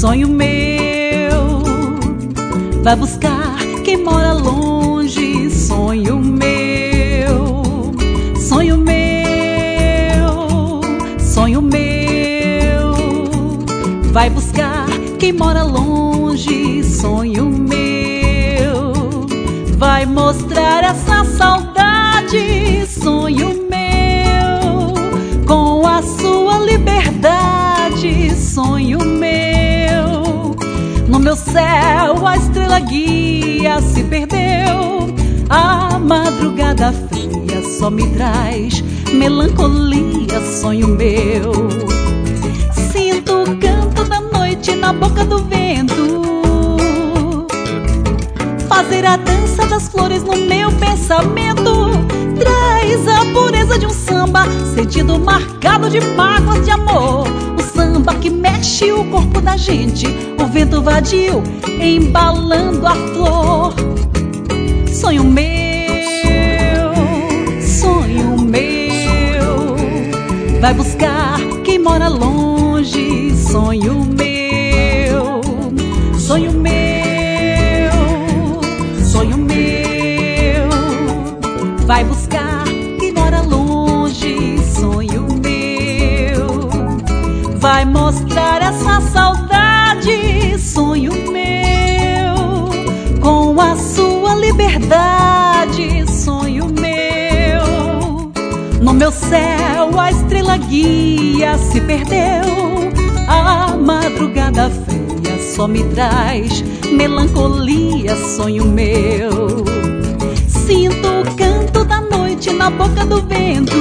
sonho meu. Vai buscar quem mora longe, sonho meu. Sonho meu, sonho meu. Vai buscar quem mora longe, sonho meu. Vai mostrar essa saudade, sonho meu, com a sua liberdade, sonho meu. No meu céu a estrela guia se perdeu, a madrugada fria só me traz melancolia, sonho meu. Sinto o canto da noite na boca do vento, fazer a dança das flores no meu pensamento. Traz a pureza de um samba, sentido marcado de mágoas de amor. O samba que mexe o corpo da gente, o vento vadio embalando a flor. Sonho meu, sonho meu. Vai buscar quem mora longe, sonho meu. Sonho meu, sonho meu. Vai buscar quem mora longe, sonho meu. Vai mostrar essa saudade, sonho meu, com a sua liberdade, sonho meu. No meu céu a estrela guia se perdeu, a madrugada fria só me traz melancolia, sonho meu. Sinto o canto da noite na boca do vento,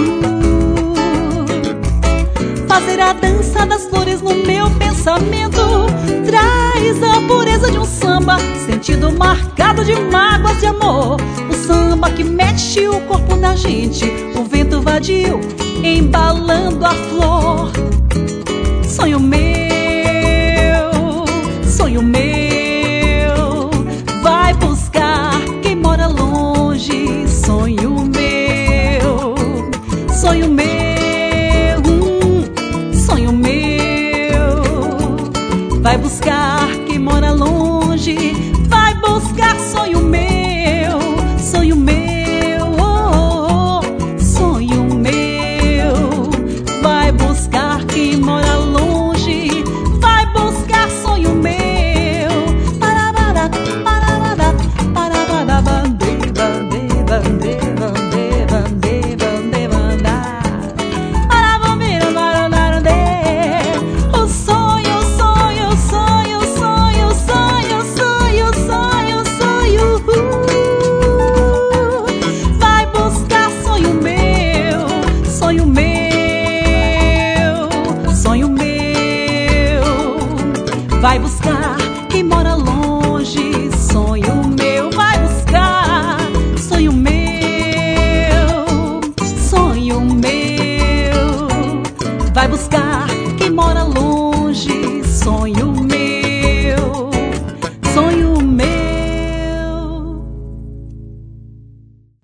fazer a dança das flores no meu pensamento. Traz a pureza de um samba, sentido marcado de mágoas de amor. O samba que mexe o corpo da gente, o vento vadio embalando a flor. Sonho meu, sonho meu. Vai buscar quem mora longe, sonho meu. Sonho meu, sonho meu. Vai buscar quem mora longe, vai buscar sonho meu. Sonho meu, oh, oh, sonho meu. Vai buscar quem mora longe, vai buscar sonho meu. Parabara, parabara, parabara, bande, bande, bande, bande, bande, bande, banda. Parabamira, barandande. O sonho, sonho, sonho, sonho, sonho, sonho, sonho, sonho. Vai buscar sonho meu, sonho meu, sonho meu. Vai buscar quem mora longe, sonho meu. Vai buscar sonho meu, sonho meu. Vai buscar